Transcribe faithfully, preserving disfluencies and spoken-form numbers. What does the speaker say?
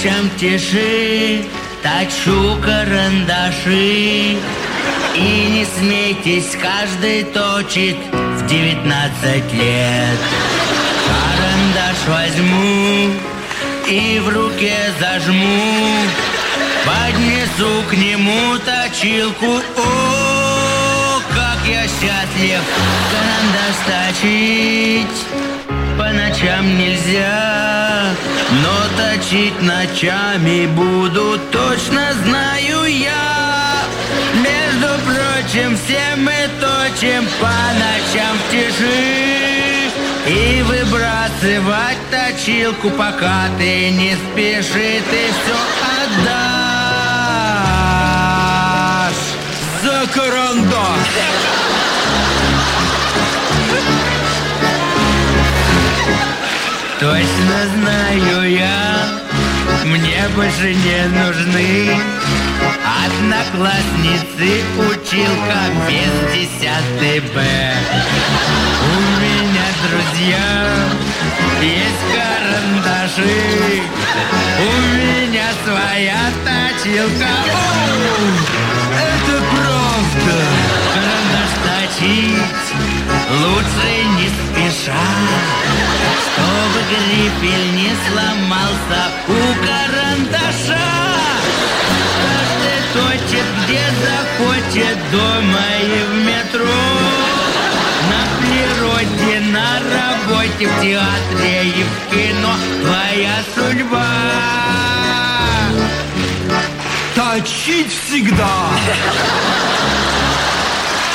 ночам тиши точу карандаши. И не смейтесь, каждый точит в девятнадцать лет. Карандаш возьму и в руке зажму, поднесу к нему точилку. О, как я счастлив! Карандаш точить по ночам нельзя, но точить ночами буду, точно знаю я. Между прочим, все мы точим по ночам в тиши. И выбрасывать точилку, пока ты не спеши, ты все отдашь за карандаш. Точно знаю я, мне больше не нужны одноклассницы, училка без десятой Б. У меня, друзья, есть карандаши, у меня своя точилка. О, это правда! Карандаш точить лучше не спеша, чтобы грифель не сломался у карандаша. Каждый точит, где захочет, дома и в метро, на природе, на работе, в театре и в кино. Твоя судьба точить всегда.